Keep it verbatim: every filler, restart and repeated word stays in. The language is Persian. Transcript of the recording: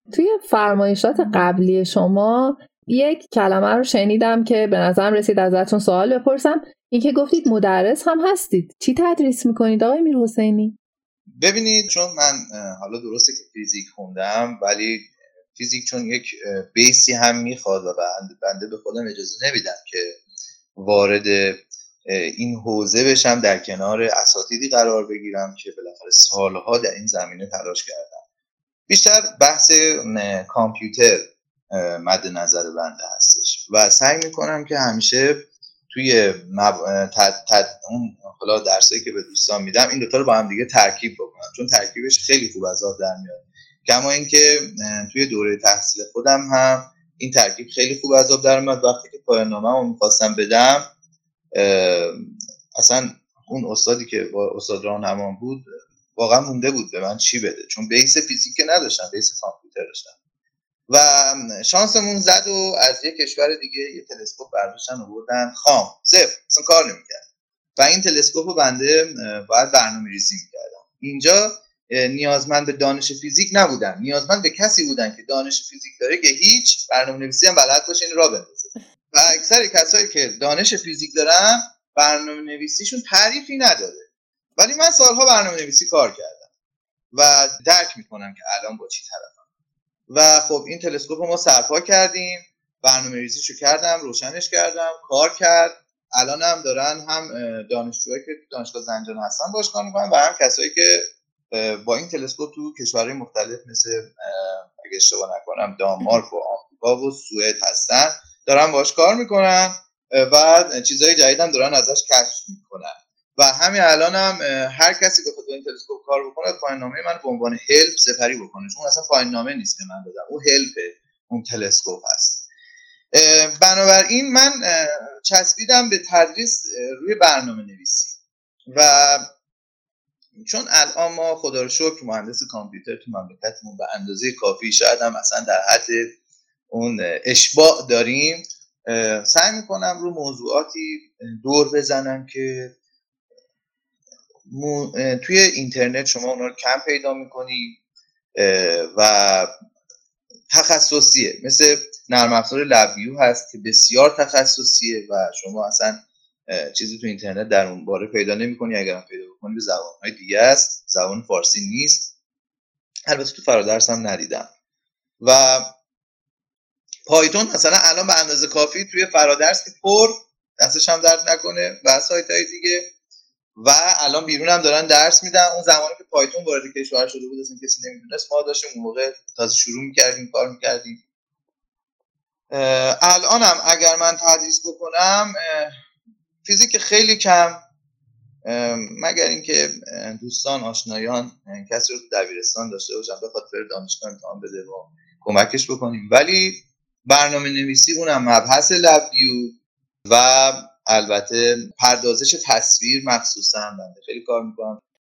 توی فرمایشات قبلی شما یک کلمه رو شنیدم که به نظرم رسید ازتون سوال بپرسم، این که گفتید مدرس هم هستید. چی تدریس میکنید آقای میرحسینی؟ ببینید، چون من حالا درسته که فیزیک خوندم، ولی فیزیک چون یک بیسی هم میخواد و بنده به خودم اجازه نمیدم که وارد این حوزه بشم در کنار اساتیدی قرار بگیرم که بالاخره سالها در این زمینه تلاش کردم. بیشتر بحث کامپیوتر مد نظر بنده هستش و سعی میکنم که همیشه توی مب... تد... تد... اون حالا درسایی که به دوستان میدم این دوتا رو با هم دیگه ترکیب بکنم، چون ترکیبش خیلی خوب از آب در میاد. کما اینکه توی دوره تحصیل خودم هم این ترکیب خیلی خوب از آب در میاد. وقتی که پایان نامه‌مو می‌خواستم بدم، اصلا اون استادی که با استاد راهنمام بود واقعا مونده بود به من چی بده، چون بیس فیزیک نداشتم، بیس کامپیوتر داشتم و شانسمون زد و از یک کشور دیگه یه تلسکوپ برداشتن آوردن خام صفر، اصلا کار نمی‌کرد و این تلسکوپو بنده باید برنامه‌ریزی می‌کردم. اینجا نیازمند به دانش فیزیک نبودن، نیازمند به کسی بودن که دانش فیزیک داره که هیچ برنامه‌نویسی هم بلد باشه این راه بندازه. و اکثر کسایی که دانش فیزیک دارن برنامه‌نویسیشون تعریفی نداره، ولی من سالها برنامه‌نویسی کار کردم و درک می‌کنم که الان با چی طرفم. و خب این تلسکوپ ما سرپا کردیم، برنامه‌ریزیشو کردم، روشنش کردم، کار کرد. الان هم دارن هم دانشجوهایی که دانشگاه زنجان هستن باش کار می‌کنن و هم کسایی که با این تلسکوپ تو کشورهای مختلف مثل اگه اشتباه نکنم دانمارک و آمریکا و سوئد هستن دارن باش کار میکنن و چیزهای جدید هم دارن ازش کشف میکنن. و همین الان هم هر کسی که با این تلسکوپ کار بکنه پایان نامه من به عنوان هلپ سپری بکنه، چون اصلا پایان نامه نیست که من دادم، اون هلپ اون تلسکوپ هست. بنابراین من چسبیدم به تدریس روی برنامه نویسی و چون الان ما خدا رو شکر مهندس کامپیوتر تو مملکتمون به اندازه کافی، شاید هم اصلا در حد اون اشباع داریم، سعی میکنم رو موضوعاتی دور بزنم که توی اینترنت شما اونا رو کم پیدا میکنی و تخصصیه. مثل نرم افزار لب‌ویو هست که بسیار تخصصیه و شما اصلا چیزی تو اینترنت در اون باره پیدا نمی‌کنی، اگر هم پیدا بکنی به زبان‌های دیگه است، زبان فارسی نیست. البته تو فرادرس هم ندیدم. و پایتون مثلا الان به اندازه کافی توی فرادرس که پر دستش هم درد نکنه و سایت‌های دیگه و الان بیرون هم دارن درس میدن. اون زمانی که پایتون وارد کشور شده بود اصلا کسی نمیدونست، ما داشتیم اون موقع تازه شروع می‌کردیم کار می‌کردیم. الان هم اگر من تدریس بکنم فیزیک خیلی کم، مگر اینکه دوستان آشنایان کسی رو دبیرستان داشته باشن بخواد بره دانشگاه امتحان بده و کمکش بکنیم، ولی برنامه نویسی اونم مبحث لب‌ویو و البته پردازش تصویر مخصوصا بنده خیلی کار میکنم.